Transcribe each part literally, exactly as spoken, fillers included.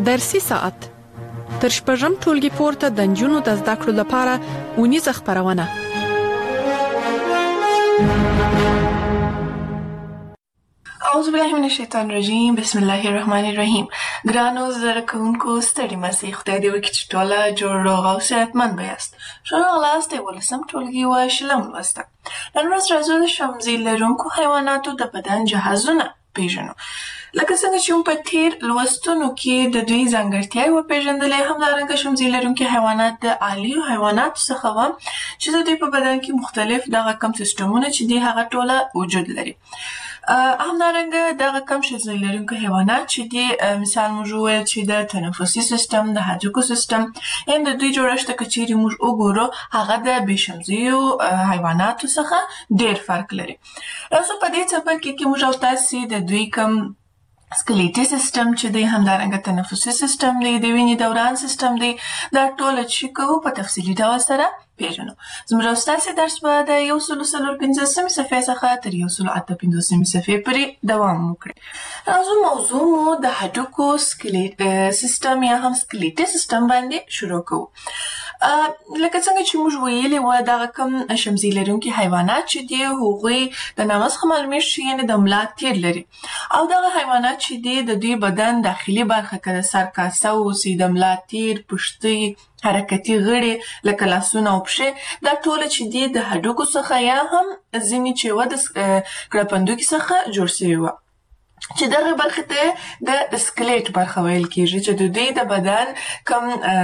درسي ساعت تر شپږم ټولګي پورته د نجونو د زده کړو لپاره ونیزه خپرونه. اعوذ بالله من الشیطان الرجیم. بسم الله الرحمن الرحیم. ګرانو زده کوونکو ستړي مسئ، خدای دې وکړي چې ټوله جوړ روغ او صحتمند یاست. ښه راغلاست یولسم ټولګي و شلم لوسته. نن ورځ راځو د شمزۍ لرونکو حیواناتو د بدن جهازونه پیژنو. لکه څنګه چې په تیر لوستونو کې د دوی ځانګړتیاوې وپېژندلې، همدارنګه شمزۍ لرونکي حیوانات د عالیو حیواناتو څخه وو چې د دوی په بدن کې مختلف دغه کم سیستمونه چې دي هغه ټوله وجود لري. همدارنګه دغه کم شمزۍ لرونکي حیوانات چې دي، مثال موږ وویل چې د تنفسي سیستم، د هډوکو سیستم، یعنې د دوی جوړښت که چیرې موږ وګورو هغه د بې شمزیو حیواناتو څخه ډېر فرق لري. راځو په دې څپرکي کې موږ او تاسې د دوی کم سکلیټي سیستم چې دی، همدارنګه تنفسي سیستم دی، د وینې دوران سیستم دی، دا ټوله چې کوو په تفصیلي ډول سره پیژنو. زموږ او ستاسې درس به د یو سلو څلور پنځوسمې صفحې څخه تر یو سلو اته پنځوسمې صفحې پورې دوام وکړي. راځو موضوع مو د هډوکو سکلیټ سیستم یا هم سکلیټي سیستم باندې شروع کوو. لکه څنګه چې موږ ویلي وو، دغه کم شمزۍ لرونکي حیوانات چې دي هغوی د نامه څخه معلومیږي چې یعنې د ملا تیر لري، او دغه حیوانات چې دي د دوی بدن داخلي برخه که د سر کاسه اوسي، د ملا تیر، پښتۍ، حرکتي غړي لکه لاسونه او پښې، دا ټوله چې دي د هډوکو څخه یا هم ځینې چې وه د کړپندوکي څخه جوړ شوي وه، چې دغه برخې ته د سکلیټ برخه ویل کېږي، چې د دوی د بدن کم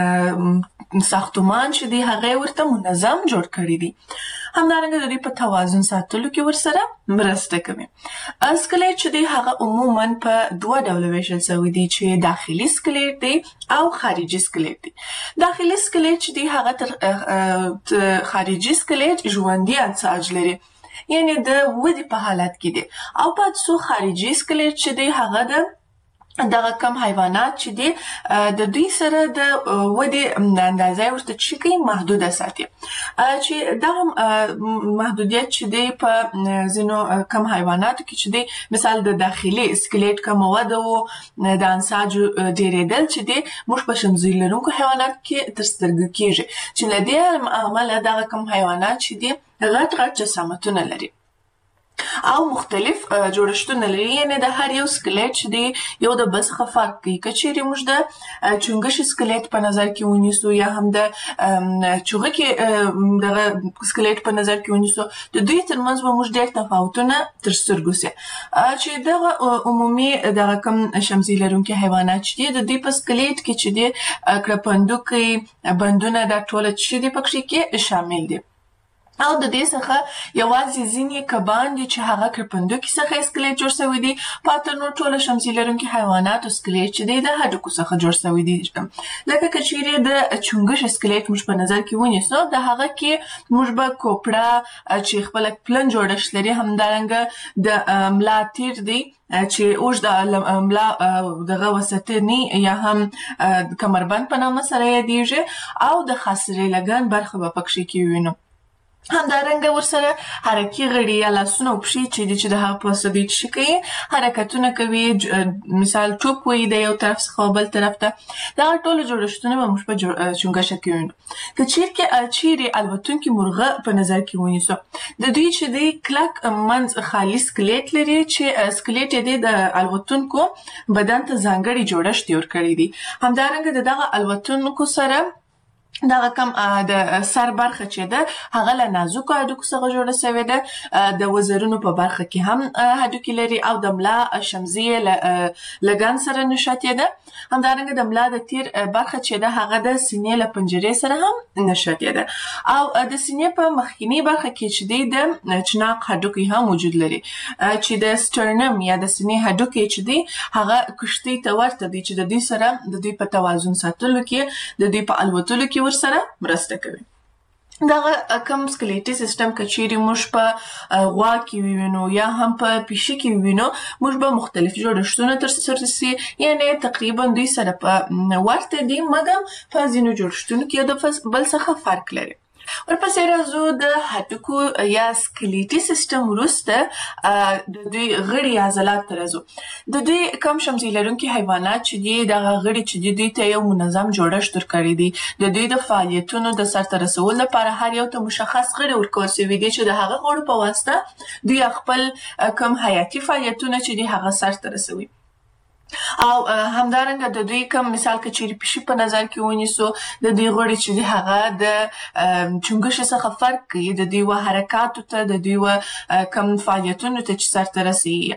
ساختمان چې دی هغه ورته منظم جوړ کړی دی. همدارنګه د دوی په توازن ساتلو کې ورسره مرسته کوي. سکلیټ چې دی هغه عموما په دوه ډوله ویشل شوی دی، چې داخلي سکلیټ دی او خارجي سکلیټ دی. داخلي سکلیټ چې دی هغه تر خارجي سکلیټ ژوندي انساج لري، یعنې د ودې په حالت کې دی، او پاتې څو خارجي سکلیټ چې دی هغه د دغه کم حیوانات چې دي د دوی سره د ودې اندازه ورته چې کوي محدوده ساتي، چې دغه محدودیت چې دی په ځینو کم حیواناتو کې چې دی، مثال د داخلي سکلیټ کمه وده و، د انساجو ډېرېدل چې دی موږ په شمزۍ لرونکو حیواناتو کې تر سترګو کېږي، چې له دې امله دغه کم حیوانات چې دي غټ غټ جسامتونه لري او مختلف جوړښتونه لري، یعنې د هر یو سکلیټ چې دی یو د بل څخه فرق کوي. که چیرې موږ د چونګښې سکلیټ په نظر کې ونیسو یا هم د چوغکې دغه سکلیټ په نظر کې ونیسو، د دوی ترمنځ به موږ ډېر تفاوتونه تر سترګو سي، چې دغه عمومي دغه کم شمزۍ لرونکي حیوانات چې دي د دوی په سکلیټ کې چې دی کړپندوکي، بندونه، دا ټوله چې دي پکښې کې شامل دي. او د دې څخه یوازې ځینې کبان دي چې هغه کړپندوکي څخه سکلیټ جوړ شوی دی، پاته نور ټوله شمزۍ لرونکي حیواناتو سکلیټ چې دی د هډوکو څخه جوړ شوی دی. لکه که چیرې د چونګښې سکلیټ موږ په نظر کې ونیسو، د هغه کې موږ به کوپړه چې خپله پلن جوړښت لري، همدارنګه د ملا تیر دی چې اوږد ملا دغه وسطني یا هم کمربند په نامه سره یادیږي، او د خاصرې لګن برخه به پکښې کې ووینو. همدارنګه ورسره حرکي غړي یا لاسونه او پښې چې دي چې د هغه په واسطه دوی څه کوي، حرکتونه کوي، مثال ټوپ وهي د یو طرف څخه بل طرف ته، دغه ټوله جوړښتونه به موږ په چونګښه کې وینو. که چیرې الوتونکي مرغه په نظر کې ونیسو، د دوی چې دی کلک منځ خالي سکلیټ لري، چې سکلیټ یې دی د الوتونکو بدن ته ځانګړی جوړښت جوړ کړی دی. همدارنګه د دغه الوتونکو سره دغه کم د سر برخه چې ده هغه له نازکو هډوکو څخه جوړه شوې ده، د وزرونو په برخه کې هم هډوکي لري، او د ملا شمزۍ لګن سره نښتې ده. همدارنګه د ملا د تیر برخه چې ده هغه د سینې له پنجرې سره هم نښتې ده، او د سینې په مخکینی برخه کې چې دی د چناق هډوکي هم وجود لري، چې د سټرنم یا د سینې هډوکي چې دی هغه کښتۍ ته ورته دی، چې د دوی سره د دوی په توازن ساتلو کې، د دوی په الوتلو کې ورسره مرسته کوي. دغه کم سکلیټي سیستم که چیرې موږ په غوا کې ووینو یا هم په پیشي کې ووینو، موږ به مختلف جوړښتونه ترسره سي، یعنې تقریبا دوی سره په ورته دي، مګر په ځینو جوړښتونو کې یو د بل څخه فرق لري. ورپسې راځو د هډوکو یا سکلیټي سیستم وروسته د دوی غړي یا عضلات ته راځو. د دوی کم شمزي لرونکي حیوانات چې دي دغه غړي چې دي دوی ته یو منظم جوړښت ورکړی دی. د دوی د فعالیتونو د سرته رسولو لپاره هر یو ته مشخص غړي ورکول سوي دي چې د هغه غړو په واسطه دوی خپل کم حیاتي فعالیتونه چې دي هغه سرته رسوي. او همدارنګه د دوی کوم مثال که چیرې پیشي په نظر کې ونیسو د دوی غړي چې دي هغه د چونګښې څخه فرق کوي د دوی و حرکاتو ته د دوی و کوم فعالیتونو ته چې سرته رسوي.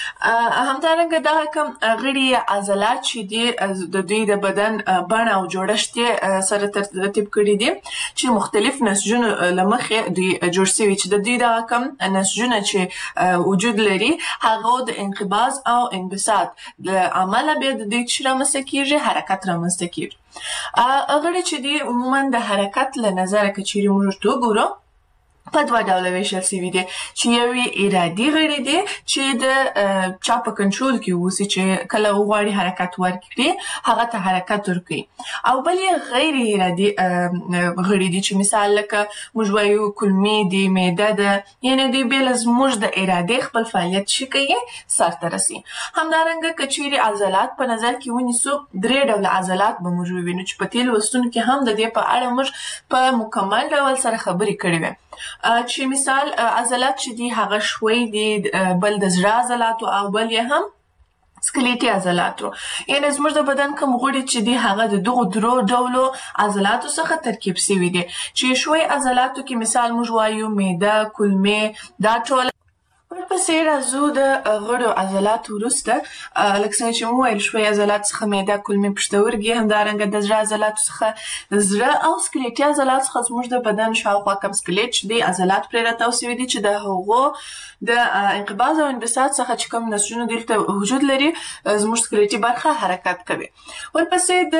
همدارنګه دغه کوم غړي عضلات چې دي د دوی د بدن بڼه او جوړښت یې سره ترتیب کړي دي چې مختلف نسجونو له مخې دوی جوړ سوي چې د دوی دغه کوم نسجونه چې وجود لري هغه د انقباض او انبساط عمله بیا د دوی چې رامنځته کېږي حرکت رامنځته کېږي. غړي چې دي عموما د حرکت له نظره که چیرې موږ ورته وګورو په دوه ډوله ویشل سوي دي چې یو یې ارادي غړي دي چې د چا په کنټرول کې واوسي چې کله وغواړي حرکت ورکړي هغه ته حرکت ورکوي. او بل یې غیر ارادي غړي دي چې مثال لکه موږ وایو کولمې دي، معده ده، یعنې دوی بې له زموږ د ارادې خپل فعالیت چې کوي سرته رسي. همدارنګه که چیرې عضلات په نظر کې ونیسو درې ډوله عضلات به موږ ووینو چې په تېرو لوستونو کې هم د دې په اړه موږ په مکمل ډول سره خبرې کړې وې چې مثال عضلات چې دي هغه ښوی دي، بل د زړه عضلاتو او بل یې هم سکلیټي عضلاتو. یعنې زموږ د بدن کوم غړي چې دي هغه د دغو درو ډولو عضلاتو څخه ترکیب سوي دي چې ښوی عضلاتو کې مثال موږ وایو معده، کولمې، دا ټول. ورپسې راځو د غړو عضلاتو وروسته لکه څنګه چې مو وویل ښوی عضلات څخه معده، کولمې، پښتورګي، همدارنګه د زړه عضلاتو څخه زړه او سکلیټي عضلات څخه زموږ د بدن شاوخوا کم سکلیټ چې دی عضلات پرې راتاو سوي دي چې د هغو د انقباض او انبساط څخه چې کوم نسجونه دلته وجود لري زموږ سکلیټي برخه حرکت کوي. ورپسې د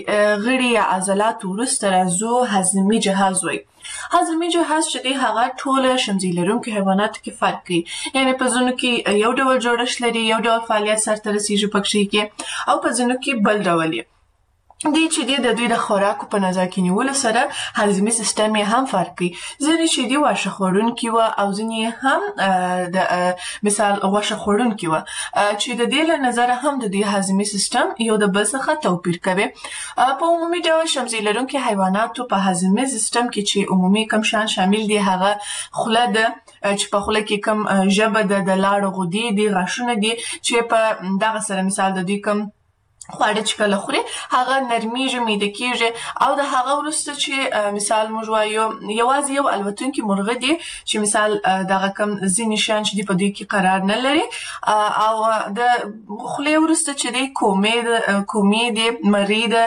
غړي یا عضلاتو وروسته راځو هضمي جهاز وایي. هضمي جهاز چې دی هغه ټوله شمزي لرونکو حیواناتو کې فرق کوي. یعنې په ځینو کې یو ډول جوړښت لري، یو ډول فعالیت سرته رسیږي پکښې کې او په ځینو کې بل ډول یې. دی چې دی د دوی د خوراکو په نظر کې نیولو سره هضمي سیستم یې هم فرق کوي. ځینې چې دي واښه خوړونکي وه او ځینې هم د مثال غوښه خوړونکي وه چې د دې له نظره هم د دوی هضمي سیستم یو د بل څخه توپیر کوي. په عمومي ډول شمزي لرونکي حیواناتو په هضمي سیستم کې چې عمومي کوم شیان شامل دي هغه خوله ده چې په خوله کې کوم ژبه ده، د لاړو غدې دي، غاښونه دي چې په دغه سره مثال د دوی کوم خواړه چې کله خوري هغه نرمیږي، میده کېږي او د هغه وروسته چې مثال موږ وایو یوازې یو الوتونکي مرغه دي چې مثال دغه کوم ځینې شیان چې دي په دوی کې قرار نه لري او د خولې وروسته چې دی کومې ده، کومې دي، مرۍ ده،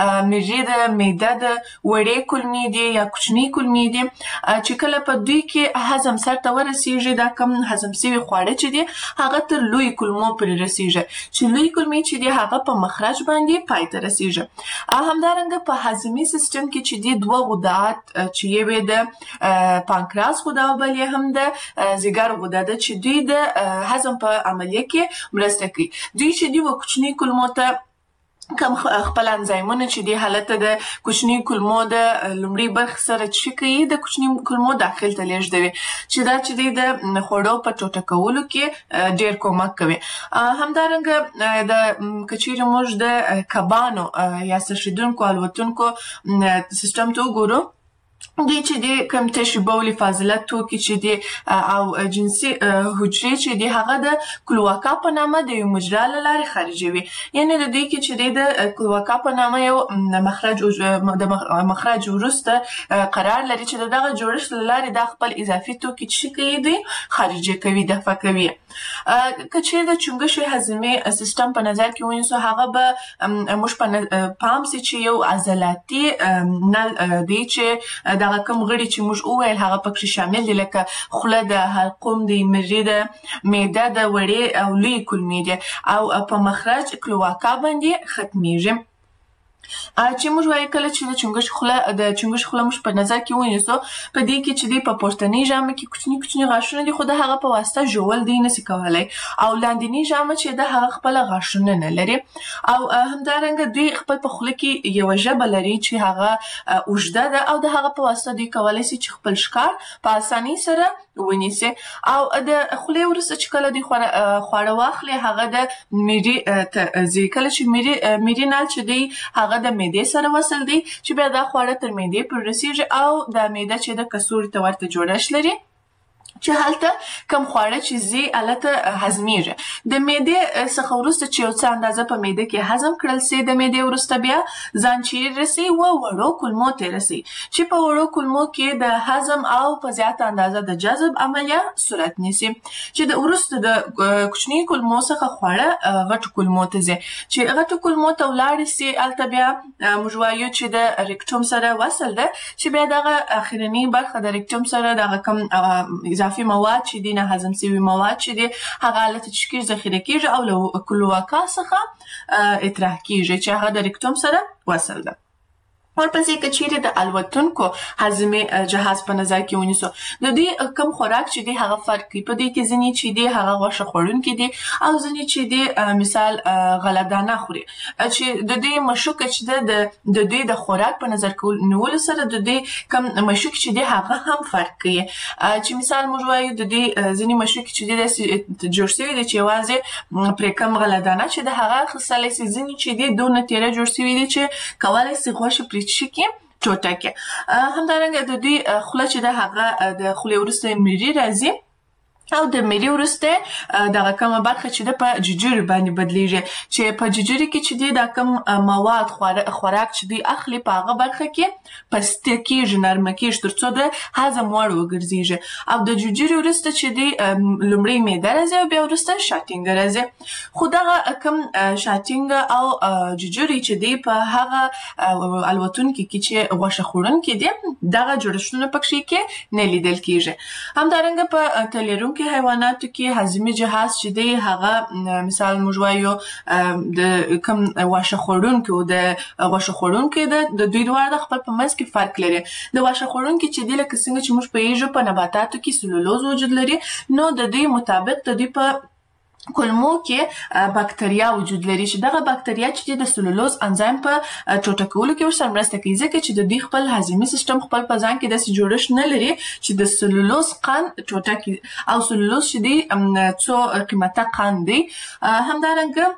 مږې ده، معده ده، وړې کولمې دي یا کوچنۍ کولمې دي چې کله په دوی کې هضم سرته ورسیږي دا کوم هضم سوي خواړه چې دي هغه تر لویو کولمو پورې رسیږي چې لویې کولمې چې دي هغه په مخرج باندې پای ته رسیږي. همدارنګه په هضمي سیستم کې چې دي دوه غدات چې یو یې د پانکراس غده او بل یې هم د ځیګر غده ده چې دوی د هضم په عملیه کې مرسته کوي. دوی چې دي و کوچني کولمو ته کم خپل انزایمونه چې دی هلته د کوچني کولمو د لومړۍ برخې سره چې کوي د کوچني کولمو داخل ته لیږدوي چې دا چې دی د خوړو په ټوټه کولو کې ډېر کومک کوي. همدارنګه د که چیرې موږ د کبانو یا څرخېدونکو الوتونکو سیستم ته وګورو دوی چې دی کوم تشې بولي فاضله توکي چې دی او جنسي حجرې چې دی هغه د کلواکا په نامه د یو مجرا له لارې خارجوي. یعنې د دوی کې چې دی د کلواکا په نامه یو مخرج د مخرج وروسته قرار لري چې د دغه جوړښت له لارې دا خپل اضافي توکي چې کوي دوی خارجي کوي، دفع کوي. که چیرې د چونګښې هضمي سیستم په نظر کې ونیسو هغه به موږ په پام سي چې یو عضلاتي نل دی چې دغه کوم غړي چې موږ وویل هغه پکې شامل دي لکه خوله ده، حلقوم دی، مږې ده، معده ده، وړې او لویې کولمې دي او په مخرج کلواکا باندې ختمیږي. چې موږ وایو کله چې د چنګښ خوله د چنګښ خوله موږ په نظر کې ونیسو په دې کې چې دی په پورتنۍ ژامه کې کوچني کوچني غاښونه دي خو د هغه په واسطه ژول دی نشي کولای او لاندنۍ ژامه چې د هغه خپل غاښونه نه لري او همدارنګه دوی خپل په خوله کې یو ژبه لري چې هغه اوږده ده او د هغه په واسطه دوی کولای شي چې خپل ښکار په اسانۍ سره ونیسي او د خولې وروسته چې کله دوی خواړه واخلي هغه د میډې ته ځي کله چې میډې میډې نال چې دی هغه د معدې سره وصل دی چې بیا دا خواړه تر معدې پورې رسیږي او د معده چې د کڅوړې ته ورته جوړښت لري چې هلته کم خواړه چې زی الته هضمېږي د معدې څخه وروسته چې یو څه اندازه په معده کې هضم کړل سي د معدې وروسته بیا ځان چیرې رسي و وړو کولمو ته رسي چې په وړو کولمو کې د هضم او په زیاته اندازه د جذب عملیه صورت نیسي چې د وروسته د کوچني کولمو څخه خواړه غټو کولمو ته ځي چې غټو کولمو ته ولاړ سي الته بیا موږ وایو چې د ریکټوم سره وصل ده چې بیا دغه اخرنی برخه د ریکټوم سره دغه کم اضافي مواد چې دي نه هضم شوي مواد چې دي هغه حالت چې کېږي ذخیره کېږي او له کلوواکا څخه اطراح کېږي چې هغه د ریکټوم سره وصل ده ورپسې که چیرې د الوتونکو هضمي جهاز په نظر کې ونیسو د دې کم خوراک چې دی هغه فرق کوي په دې کې ځینې چې دی هغه غوښه خوړونکي دي او ځینې چې دی مثال غله دانه خوري چې د دې مشوکه چې د د دوی د خوراک په نظر کې نیولو سره د دې کم مشوک چې دی هغه هم فرق کوي چې مثال موږ وایو د دې ځینې مشوک چې دی د جوړ شوي دي چې یوازې پرې کم غله دانه چې د هغه اخیستلی سي ځینې چې دی دونه تیره جوړ شوي دي چې کولی سي غوښه پرې شي کې ټوټه کې همدارنګه د دوی خوله چې د هغه د خولې وروسته میډې راځي او د میډې وروسته دغه کومه برخه چې د په ججوري باندې بدلیږي چې په ججوري کې چې دی دا کوم مواد خوراک چې دی اخلي په هغه برخه کې پسته کېږي نرمه کېږي تر څو د هضم وړ وګرځېږي او د ججوري وروسته چې دی لومړی معده راځي او بیا وروسته شاتینګ راځي خو دغه کوم شاتینګ او ججوري چې دی په هغه الوتونکي کې چې غوښه خوړونکي دي دغه جوړښتونه پکې کې نه لیدل کېږي همدارنګه په تلېرونکي حیواناتو کې هضمي جهاز چې دی هغه مثال موږ وایو د کوم غوښه خوړونکي او د غوښه خوړونکي د دوی دواړه د خپل په منځ کې فرق لري د غوښه خوړونکي چې دی لکه څنګه چې موږ پوهېږو په نباتاتو کې سلولوز وجود لري نو د دوی مطابق د دوی په کولمو کې باکتریا وجود لري چې دغه باکتریا چې د سلولوز انزایم په ټوټه کولو کې ورسره مرسته کوي ځکه چې د دوی خپل هضمي سیستم خپل په ځان کې داسې جوړښت نه لري چې د سلولوز قند ټوټه کړي او سلولوز چې دی څو قیمته قند دی همدارنګه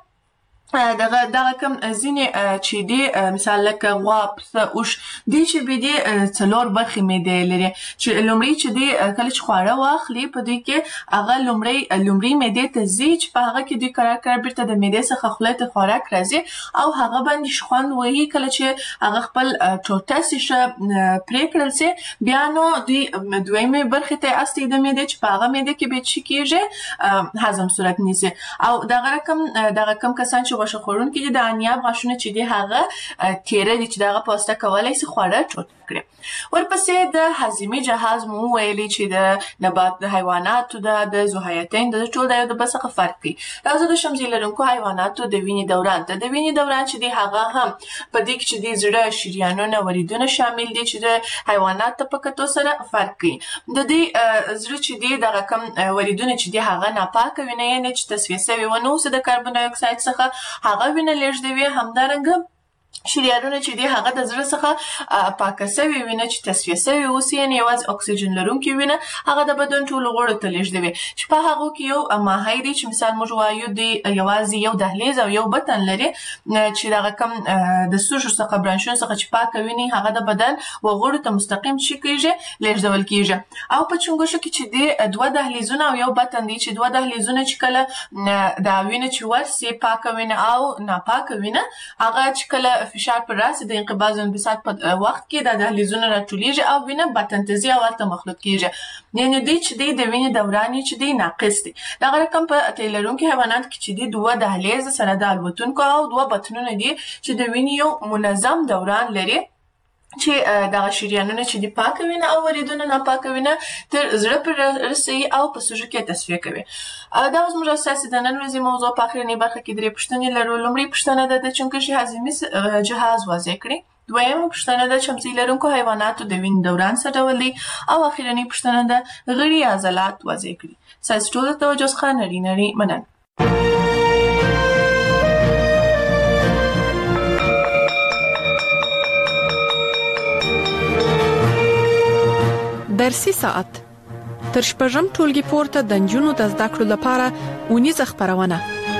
دغه دغه کوم ځینې چې دی مثال لکه غوا پسه اوښ دی چې به دی څلور برخې معدې لري چې لومړی چې دی کله چې خواړه واخلي په دوی کې هغه لومړی لومړی معدې ته ځي چې په هغه کې دوی کرار کرار بیرته د معدې څخه خولې ته خوراک راځي او هغه باندې خوند وهي کله چې هغه خپل ټوټه سیشه پرې کړل سي بیا نو دوی دویمې برخې ته استي د معدې چې په هغه معدې کې به څه کېږي هضم صورت نیسي او دغه رقم دغه کم کسان چې غوښه خوړونکي دي د انیاب غاښونه چې دي هغه تیره دي چې دغه په واسطه کولی سي خواړه ټوټه کړي ورپسې د هضمي جهاز مو وویلي چې د نبات د حیواناتو د د ذوحیاتین د ټول د یو د بل څخه فرق کوي راځو د شمزي لرونکو حیواناتو د وینې دوران ته د وینې دوران چې دی هغه هم په دې کې چې دی زړه شریانونه وریدونه شامل دي چې د حیواناتو په کتو سره فرق کوي د دې زړه چې دی دغه کم وریدونه چې دی هغه ناپاکه وینه یعنې چې تصفیه شوې ونه اوسي د کاربن ډای اکساید څخه هغه وینه لېږدوي همدارنګه شریانونه چې دی هغه د زړه څخه پاکه شوې وینه چې تصفیه شوې اوسي یعنې یوازې اکسیجن لرونکې وینه هغه د بدن ټولو غړو ته لېږدوي چې په هغو کې یو ماهی دی چې مثال موږ وایو دی یوازې یو دهلیز او یو بطن لري چې دغه کم د سوشو څخه برانشونو څخه چې پاکه وینه هغه د بدن وغړو ته مستقیم شي کېږي لېږدول کېږي او په چونګښو کې چې دی دوه دهلیزونه او یو بطن دی چې دوه دهلیزونه چې کله دا وینه چې ورسي پاکه وینه او ناپاکه وینه هغه چې کله فشار پر راسي د انقباض او انبساط په وخت کې د دهلیزونه راټولیږي او وینه بطن ته ځي او هلته مخلوط کېږي یعنې دوی چې دی د وینې دوران چې دی ناقص دی دغه رقم په تیل لرونکي حیواناتو کې چې دی دوه دهلیز سره د الوتونکو او دوه بطنونه دي چې د وینې یو منظم دوران لري چې دغه شریانونه چې د پاکه وینه او وریدونه ناپاکه وینه تر زړه پورې رسوي او په سږو کې تصفیه کوي. دا زموږ اساسي د نن ورځې موضوع په اخرنۍ برخه کې درې پوښتنې لرو. لومړۍ پوښتنه ده د چونکشي هاضمي جهاز واضح کړئ. دویمه پوښتنه ده چمڅۍ لرونکو حیواناتو د وینې دوران څه ډول دی او اخرنۍ پوښتنه ده غړي عضلات واضح کړئ. ستاسو ټولو توجه څخه نړۍ نړۍ مننه. درسي ساعت تر شپږم ټولګي پورته د نجونو د زده کړو لپاره اونیزه خپرونه.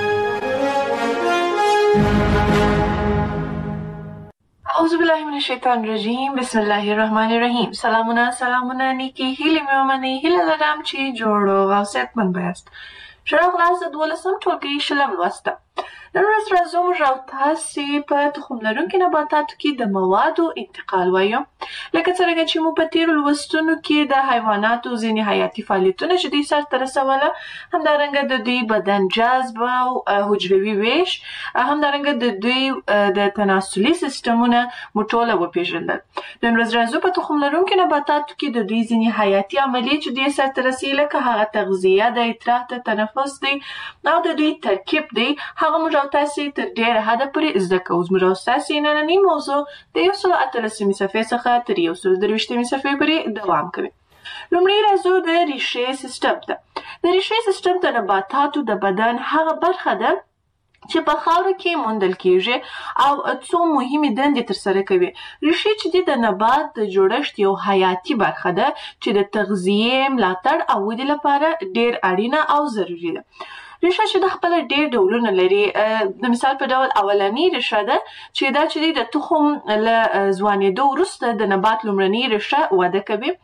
اعوذ بالله من الشیطان الرجیم. بسم الله الرحمن الرحیم. سلامونه سلامونه نیکی هیله مې ومنئ. هیله لرم چې جوړ او صحتمند یاست. ښه راغلاست د دولسم ټولګي شلم لوسته. نن ورځ راځو موږ او تاسې په تخم لرونکي نباتاتو کې د موادو انتقال وایو. لکه څرنګه چې موږ په تېرو لوستونو کې د حیواناتو ځینې حیاتي فعالیتونه چې دوی سرته رسوله، همدارنګه د دوی بدن جذب او حجروي ویش، همدارنګه د دوی د تناسلي سیستمونه موږ ټوله وپېژندل. نن ورځ راځو په تخم لرونکي نباتاتو کې د دوی ځینې حیاتي عملیې چې دوی سرته رسوي، لکه هغه تغذیه د ادرار د تنفس دی او د دوی ترکیب دی، هغه موږ او تاسې تر ډېره حده پورې زده کوو. زموږ او ستاسې نننۍ موضوع د یو سل اتلسمې صفحې څخه تر یو سل درویشتمې صفحې پورې دوام کوي. لومړی راځو د ریښې سیستم ته. د ریښې سیستم د نباتاتو د بدن هغه برخه ده چې په خاوره کې موندل کېږي او څو مهمې دندې ترسره کوي. ریښې چې دي د نبات د جوړښت یو حیاتي برخه ده چې د تغذیې، ملاتړ او ودې لپاره ډېر اړینه او ضروري ده. ریښه چې د خپله ډېر ډولونه لري. د مثال په ډول اولنۍ ریښه ده چې دا چې دی د تخم له ځوانېدو وروسته د نبات لومړنۍ ریښه وده کوي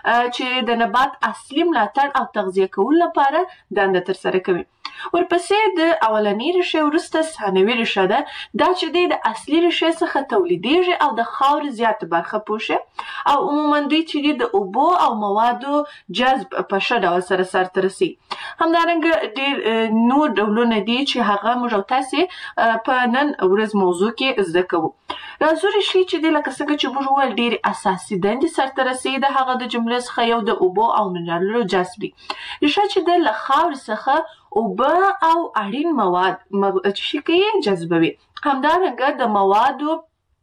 چې د نبات اصلي ملاتړ او تغذیه کولو لپاره دنده ترسره کوي. ورپسې د اولنۍ ریښې وروسته ثانوي ریښه ده. دا چې دی د اصلي ریښې څخه تولیدېږي او د خاورې زیاته برخه پوښي او عموما دوی چې دی د اوبو او موادو جذب په ښه ډول سره سرته رسوي. همدارنګه ډېر نور ډولونه دي چې هغه موږ او تاسې په نن ورځ موضوع کې زده کوو. راځو ریښې چې دی لکه څنګه چې موږ وویل ډېرې اساسي دندې سرته رسوي. د هغه د جملې څخه یو د اوبو او منرالونو جذب دی. ریښه چې دی له خاورې څخه اوبه او اړین مواد چې کوي جذبوي. همدارنګه د موادو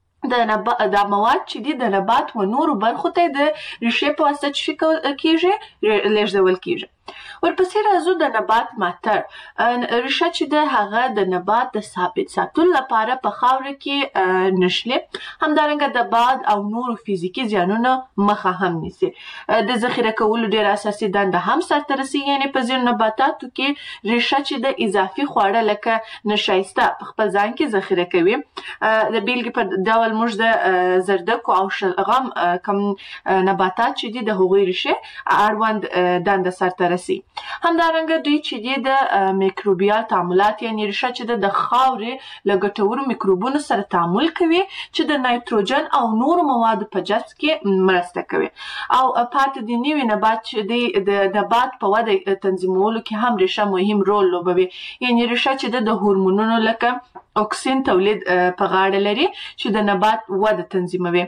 د نبات د مواد چې دي د نبات و نورو برخو ته د ریښې په واسطه چې کېږي لیږدول کېږي. ورپسې راځو د نبات ملاتړ. ریښه چې ده هغه د نبات د ثابت ساتلو لپاره په خاوره کې نښلي. همدارنګه د باد او نورو فزیکي زیانونو مخه هم نیسي. د ذخیره کولو ډېره اساسي دنده هم سرته رسوي. یعنې په ځینو نباتاتو کې ریښه چې د اضافي خواړه لکه نشایسته په خپل ځان کې ذخیره کوي. د بیلګې په ډول موږ د زردکو او شلغم کوم نباتات چې دي د هغوی ریښې اړوند دنده سرته رسوي. همدارنګه دوی چې دي د میکروبیال تعاملات، یعنې ریښه چې ده د خاورې له ګټورو میکروبونو سره تعامل کوي چې د نایتروجن او نورو موادو په جذب کې مرسته کوي. او پاتې د نوي نبات چې دی د نبات په وده تنظیمولو کې هم ریښه مهم رول لوبوي. یعنې ریښه چې ده د هورمونونو لکه اکسین تولید په غاړه لري چې د نبات وده تنظیموي.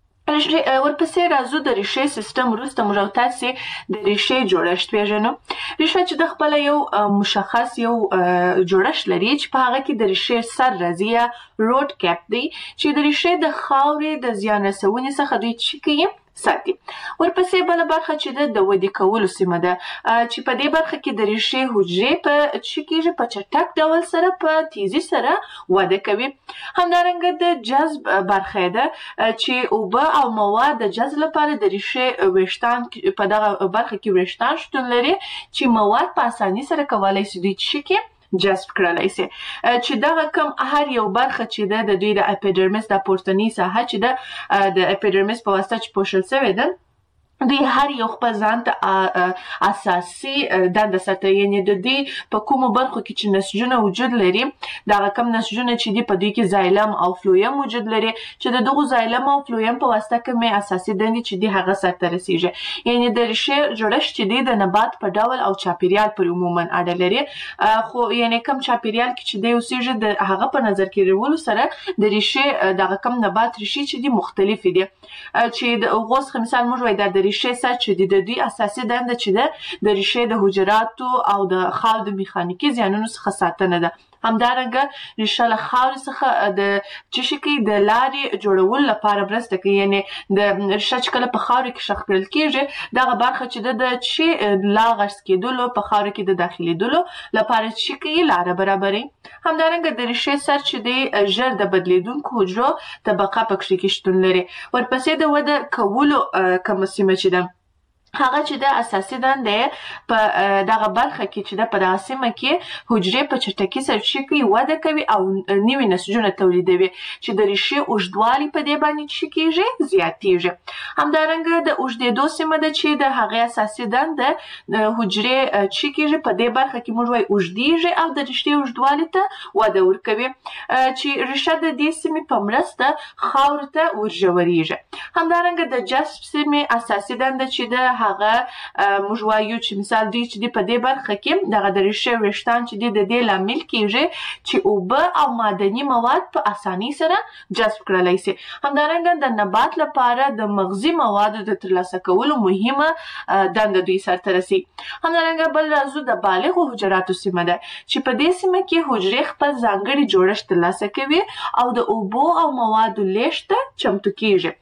ورپسې راځو د ریښې سیستم وروسته موږ او تاسې د ریښې جوړښت پېژنو. ریښه چې د خپله یو مشخص یو جوړښت لري چې په هغه کې د ریښې سر راځي یا روټ کیپ دی چې د ریښې د خاورې د زیان رسونې څخه دوی څه کوي ساتي. ورپسې بله برخه چې ده د ودې کولو سیمه ده چې په دې برخه کې د ریښې حجرې په څه کېږي په چټک ډول سره په تیزي سره وده کوي. همدارنګه د جذب برخه ده چې اوبه او مواد د جذب لپاره د ریښې ویښتان په دغه برخه کې ویښتان شتون لري چې مواد په اسانۍ سره کولی شي دوی څه کړي جذب کړلی سي. چې دغه کم هر یو برخه چې ده د دوی د اپیډرمس د پورتنۍ ساحه چې ده د اپیډرمس په واسطه چې پوښل شوې ده دوی هر یو خپل ځان ته اساسي دنده ساتي، یعنې د دوی په کومو برخو کې چې نسجونه وجود لري، دغه کم نسجونه چې دي په دوی کې زایلم او فلویم وجود لري، چې د دغو زایلم او فلویم په واسطه کومې اساسي دندې چې دي هغه سرته رسیږي. یعنې د ریښې جوړښت چې دی د نبات په ډول او چاپیریال پورې عموما اړه لري، خو یعنې کم چاپیریال کې چې دی اوسیږي د هغه په نظر کې نیولو سره د ریښې دغه کم نبات ریښې چې دي مختلفې دي، چې د هغو څخه مثال موږ وایو دا د ریښې سر چې دی د دوی اساسي دنده چې ده د ریښې د حجراتو او د خاورو د میخانیکي زیانونو څخه ساتنه ده. همدارنګه ریښه له خاورې څخه د څه شي کوي د لارې جوړولو لپاره مرسته کوي، یعنې د ریښه چې کله په خاورو کې ښخ کړل کېږي دغه برخه چې ده د چې لا غرس کېدلو په خاورو کې د داخلېدلو لپاره څه کوي لاره برابروي. همدارنګه د ریښې سر چې دی ژر د بدلیدونکو حجرو طبقه په کښې کې شتون لري. ورپسې د وده کولو کومه سیمه چې ده هغه چې د اساسي دندې په دغه برخه کې چې د په دغه سیمه کې حجرې په چټکۍ سره څه کوي وده کوي او نوي نسجونه تولیدوي چې د ریښې اوږدوالی په دې باندې څه کېږي زیاتېږي. همدارنګه د اوږدېدو سیمه ده چې د هغې اساسي دنده حجرې څه کېږي په دې برخه کې موږ وایو اوږدېږي او د ریښې اوږدوالي ته وده ورکوي، چې ریښه د دې سیمې په مرسته خاورو ته ورژورېږي. همدارنګه د جذب سیمې اساسي دنده چې ده هغه موږ وایو چې مثال دوی چې دی په دې برخه کې دغه د ریښې ویښتان چې دی د دې لامل کېږي چې اوبه او معدني مواد په اسانۍ سره جذب کړلی سي. همدارنګه د نبات لپاره د مغذي موادو د ترلاسه کولو مهمه دنده دوی سرته رسي. همدارنګه بل راځو د بالغو حجراتو سیمه ده چې په دې سیمه کې حجرې خپل ځانګړي جوړښت ترلاسه کوي او د اوبو او موادو لیږد ته چمتو کېږي.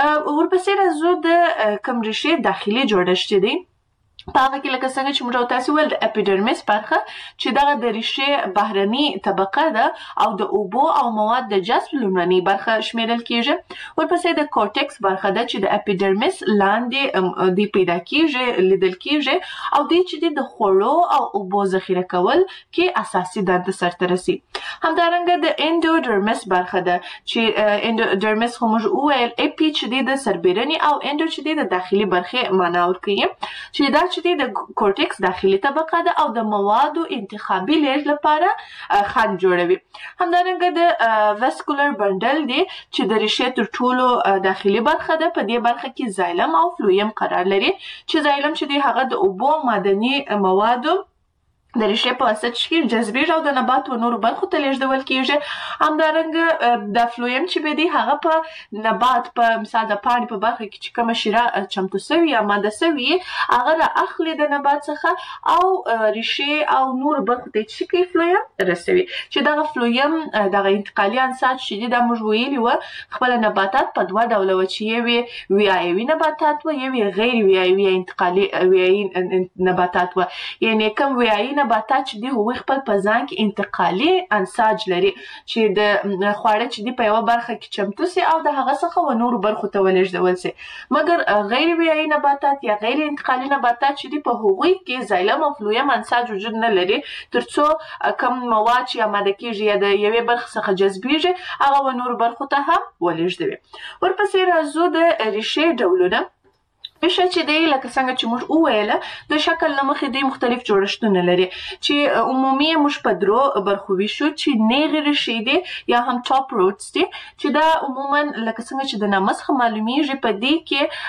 ورپسې راځو د کوم ریښې داخلي جوړښت دی په هغه کې لکه څنګه چې موږ تاسې ویل د اپیډرمیس برخه چې دغه د ریښې بهرني طبقه ده او د اوبو او مواد د جذب لومړنۍ برخه شمیرل کېږي. ورپسې د کورټکس برخه ده چې د اپیډرمیس لاندې دی پیدا کېږي لیدل کېږي او دی چې دی د خوړو او اوبو ذخیره کول کې اساسي دنده سرته رسي. همدارنګه د انډوډرمس برخه ده چې انډوډرمس خو موږ وویل اپي چې دی د سربیرني او انډو چې دی د داخلي برخې معنا ورکوي، چې دا چې دی د کورټکس داخلي طبقه ده او د موادو انتخابي لیږد لپاره خنډ جوړوي. همدارنګه د واسکولر بنډل دی چې د ریښې تر ټولو داخلي برخه ده، په دې برخه کې زایلم او فلویم قرار لري، چې زایلم چې دی هغه د اوبو معدني موادو د ریښې په واسطه چې جذبېږي او د نبات و نورو برخو ته لیږدول کېږي. همدارنګه د فلویم چې به دی هغه په نبات په مثال د پاڼې په برخه کې چې کومه شیره چمتو سوي یا ماده سوي هغه را اخلي د نبات څخه او ریښې او نورو برخو ته چې کوي فلویم رسوي، چې دغه فلویم دغه انتقالي انساج چې دی دا موږ ویلي وه خپله نباتات په دوه ډوله وه چې یو ویایوي نباتات وه یو غیر ویایوي انتقالي ویایي نباتات وه. یعنې کوم ویایي نباتات چې دی هغوی خپل په ځان کې انتقالي انساج لري چې د خواړه چې دی په یوه برخه کې چمتو سي او د هغه څخه و نورو برخو ته ولېږدول سي. مګر غیر ویایي نباتات یا غیر انتقالي نباتات چې دی په هغوی کې زایلم او فلویم انساج وجود نه لري، تر څو کم مواد چې اماده کېږي یا د یوې برخې څخه جذبېږي هغه و نورو برخو ته هم ولېږدوي. ورپسې راځو د ریښې ډولونه. ریښه چې دی لکه څنګه چې موږ وویله د شکل له مخې دوی مختلف جوړښتونه لري، چې عمومي موږ په درو برخو ویشو چې نیغې ریښې دي یا هم ټاپ روټس دي، چې دا عموما لکه څنګه چې د نامه څخه معلومیږي په دې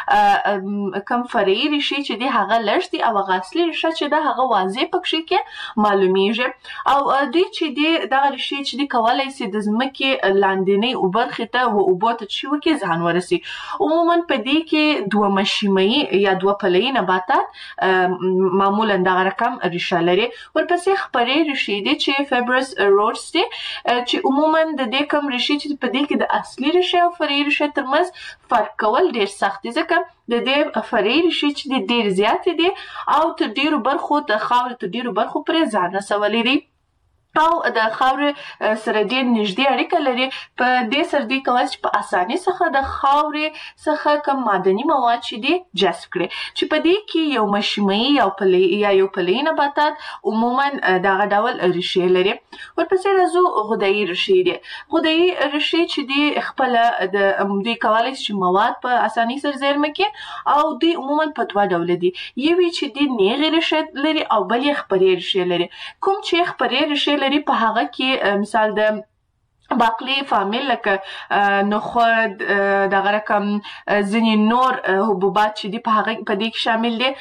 کې کم فرعي ریښې چې دي هغه لږ دي او هغه اصلي ریښه چې ده هغه واضح په کښې کې معلومیږي. او دوی چې دي دغه ریښې چې دي کولی سي د ځمکې لاندنۍ برخې ته و اوبو ته چې وکړي ځان ورسي. عموما په دې کې دوه مشیمه یا دوه پلهیي نباتات معمولا دغه رقم ریښه لري. ورپسې خپرې ریښې دي چې فیبرس روټس دي، چې عموما د دې کوم ریښې چې په دې کې د اصلي ریښې او فرعي ریښې ترمنځ فرق کول ډېر سخت دي، ځکه د دې فرعي ریښې چې دي ډېر زیاتې دي او تر ډېرو برخو د خاورې تر ډېرو برخو پرې ځان رسولی دی. او د خاورې سره ډېر نږدې اړیکه لري. په دې سره دوی کولی شي په اسانۍ څخه د خاورې څخه کوم معدني مواد چې دي جذب کړي، چې په دې کې یو مشیمیي یا پلی یا یو پلیي نباتات عموما دغه ډول ریښې لري. ورپسې راځو غدایي ریښې دي. غدایي ریښې چې دي خپله د دوی کولی شي مواد په اسانۍ سره زیرمه کړي او دوی عموما په دوه ډوله دي. یوې چې دي نیغې ریښې لري او بل یې خپرې ریښې لري. کوم چې خپرې ریښې لري په هغه کې مثال د باقلي فامیل لکه نخود دغه رقم ځینې نور حبوبات چې دي په هغه په دې کې شامل دي.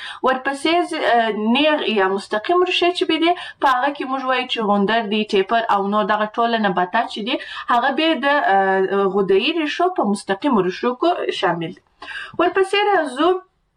ورپسې نیغ یا مستقیم ریښې چې دي په هغه کې موږ وایو چې غوندر دي، ټیپر او نور دغه ټول نباتات چې دي هغه بیا د غدایي ریښو په مستقیمو ریښو کې شامل دي. ورپسې راځو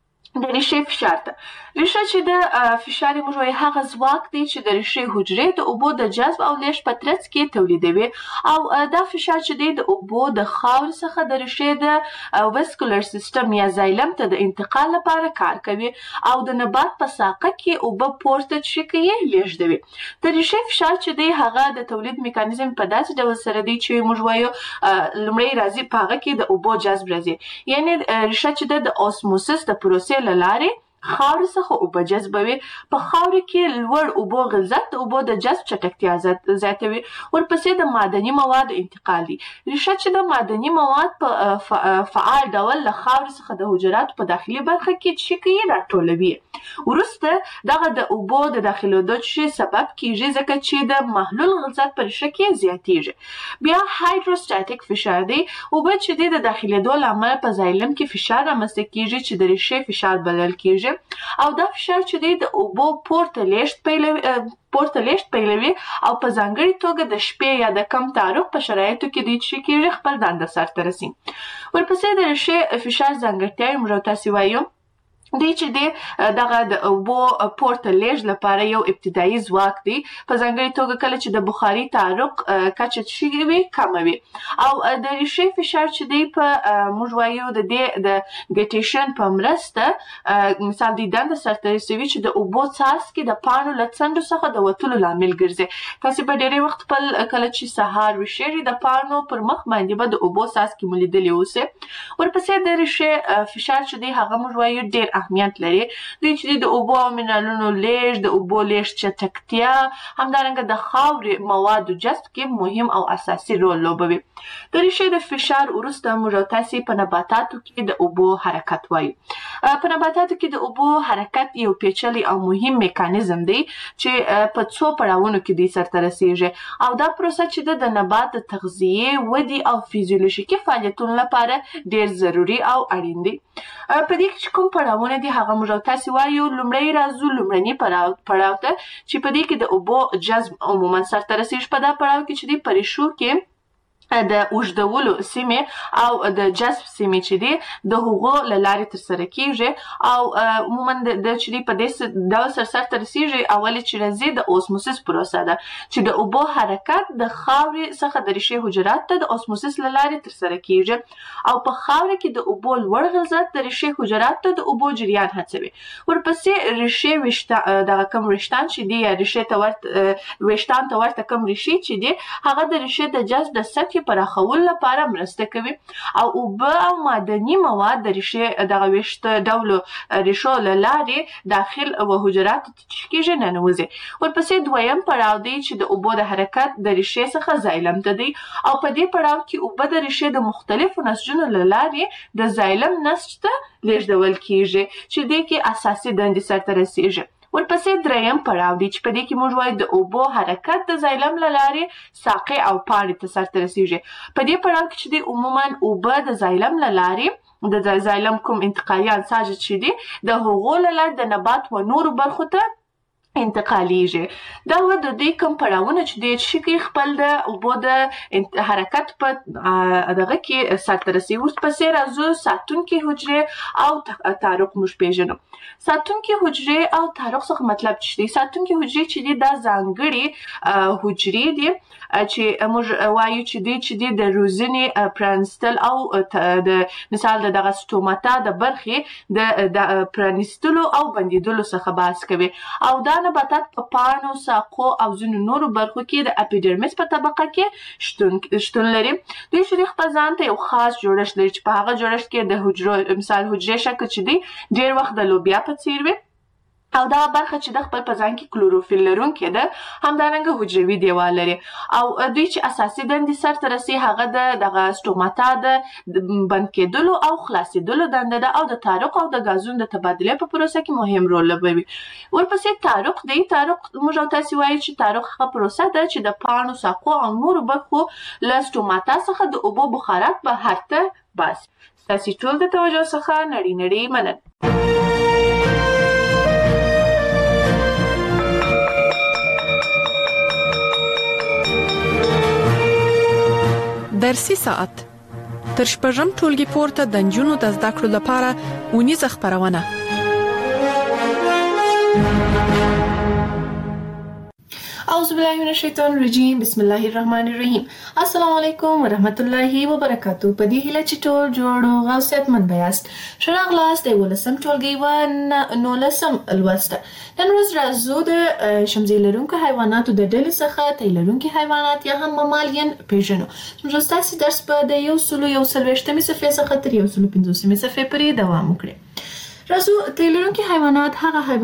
د ریښې فشار ته. ریښه چې د فشار موږ وایو هغه ځواک دی چې د ریښې حجرې د اوبو د جذب او لیږد په ترڅ کې تولیدوي، او دا فشار چې دی د اوبو د خاورې څخه د ریښې د ویسکولر سیستم یا زایلم ته د انتقال لپاره کار کوي او د نبات په ساقه کې اوبه پورته چې کوي لیږدوي. د ریښې فشار چې دی هغه د تولید میکانیزم په داسې ډول سره دی چې موږ وایو لومړی راځي په هغه کې د اوبو جذب راځي، یعنی ریښه چې د اوسموسس د پروسې له لارې خاورې څخه اوبه جذبوي. په خاورې کې لوړ اوبو غلظت د اوبو د جذب چټکتیا زیاتوي. ورپسې د معدني موادو انتقال دی. ریښه چې د معدني مواد په فعال ډول له خاورې څخه د حجراتو په داخلي برخه کې چې کوي راټولوي. وروسته دغه د اوبو د داخلېدو چې سبب کیږي ځکه چې د محلول غلظت په ریښه کې زیاتیږي. بیا هایدروستاتیک فشار دی. اوبه چې د داخلېدو له امله په زایلم کې فشار رامنځته کیږي چې د ریښې فشار بلل کیږي، او دا فشار چې دی د اوبو پورته لیږد پیلوي پورته لیږد پیلوي او په ځانګړې توګه د شپې یا د کم تعرق په شرایطو کې دوی چې کیږي خپل دنده سرته رسي. ورپسې د ریښې فشار ځانګړتیاوې موږ تاسې وایو دی چې دی دغه د اوبو پورته لیږد لپاره یو ابتدایي ځواک دی، په ځانګړې توګه کله چې د بخاري تعرق کچه چې وي کمه وي. او د ریښې فشار چې دی په موږ وایو د دې د ګټیشن په مرسته مثال دی دنده سرته رسوي چې د اوبو څاڅکي د پاڼو له څنډو څخه د وتلو لامل ګرځي. تاسې به ډېری وخت خپل کله چې سهار وشېږي د پاڼو پر مخ باندې به د اوبو څاڅکي مو لیدلي اوسي. ورپسې د ریښې فشار چې دی هغه موږ وایو ډېر اهمیت لري. دوی چې د اوبو او منرالونو لیږد، د اوبو لیږد چټکتیا، همدارنګه د خاورې موادو جذب کې مهم او اساسي رول لوبوي. د ریښې د فشار وروسته موږ تاسې په نباتاتو کې د اوبو حرکت وایو. په نباتاتو کې د اوبو حرکت یو پیچلی او مهم میکانیزم دی چې په څو پړاوونو کې دوی سرته رسیږي، او دا پروسه چې د نبات د تغذیې، ودې او فیزیولوژیکي فعالیتونو لپاره ډېر ضروري او اړین دی. په دې کې چې کوم پړاوونه دي هغه موږ تاسې وایو. لومړی راځو لومړني پړاو ته چې په دې کې د اوبو جذب عموما سرته رسیږي. په دا پړاو کې چې دی په ریښو کې د اوږدولو سیمې او د جذب سیمې چې دي د هغو له لارې ترسره کیږي، او عموما د چې دی په دې ډول سره سرته رسیږي. اولې چې راځي د اوسموسس پروسه ده چې د اوبو حرکت د خاورې څخه د ریښې حجراتو ته د اوسموسس له لارې ترسره کیږي، او په خاوره کې د اوبو لوړ غلظت د ریښې حجراتو ته د اوبو جریان هڅوي. ورپسې ریښې ویښتان دغه کوم ویښتان چې دي یا ریښې ته ورته ویښتان ته ورته کوم ریښې چې دي هغه د ریښې د جذب د سطحې پراخولو لپاره مرسته کوي، او اوبه او معدني مواد د ریښې دغه ویښته ډولو ریښو له لارې داخل و حجراتو ته چې کیږي ننوځي. ورپسې دویم پړاو دی چې د اوبو د حرکت د ریښې څخه زایلم ته دی، او په دې پړاو کې اوبه د ریښې د مختلفو نسجونو له لارې د زایلم نسج ته لیږدول کیږي چې دې کې اساسي دندې سرته رسیږي. ورپسې دریم پړاو دی چې په دې کې موږ وایو د اوبو حرکت د زایلم له لارې ساقې او پاڼې ته سرته رسیږي. په دې پړاو کې چې دی عموما اوبه د زایلم له لارې د زایلم کوم انتقالي انساج چې دی د هغو له لارې د نبات و نورو برخو ته انتقالیږي. دا و د دې کوم پړاوونه چې دی چې کوي خپل د اوبو د حرکت په دغه کې سرته رسي. ورپسې راځو ساتونکي حجرې او تعرق موږ پېژنو. ساتونکي حجرې او تعرق څخه مطلب څه دی؟ ساتونکي حجرې چې دي دا ځانګړي حجرې دي چې موږ وایو چې دی چې دی د روزنې پرانستل او د مثال د دغه سټوماتا د برخې د پرانستلو او بندیدلو څخه بحث کوي، او دا نباتات په پاڼو، ساقو او ځینو نورو برخو کې د اپیډرمیس په طبقه کې شتون شتون لري. دوی شریخ په ځان ته یو خاص جوړښت لري چې په هغه جوړښت کې د حجرو مثال حجرې شکل چې دی ډېر وخت د لوبیا په څیر وي او دا برخه چې د خپل په ځان کې کلوروفیل لرونکې ده همدارنګه حجروي دیوال لري او دوی چې اساسي دندې سرته رسي هغه د دغه سټوماتا د بند کېدلو او خلاصېدلو دنده ده او د تعرق او د ګازونو د تبادلې په پروسه کې مهم رول لوبوي. ورپسې تعرق دی. تعرق موږ او تاسې وایو چې تعرق هغه پروسه ده چې د پاڼو، ساقو او نورو برخو له سټوماتا څخه د اوبو بخارات بهر ته باسي. ستاسې ټول د توجه څخه نړۍ نړۍ مننه. درسي ساعت تر شپږم ټولګي پورته د نجونو د زده کړو لپاره اونیزه خپرونه. اعوذ بالله من الشیطان الرجیم. بسم الله الرحمن الرحیم. السلام علیکم ورحمت الله وبرکاتہ. په دې هیله چې ټول جوړ او صحتمند یاست. ښه راغلاست د ولسم ټولګي و نولسم لوسته. نن ورځ راځو د شمزۍ لرونکو حیواناتو د ډلې څخه تی لرونکي حیوانات یا هم ممالیان پیژنو. زموږ ستاسې درس به د یو سلو یو څلوېښتمې صفحې څخه تر یو سلو پنځوسمې صفحې پورې دوام وکړي. راځو تی لرونکي حیوانات هغه حیوانات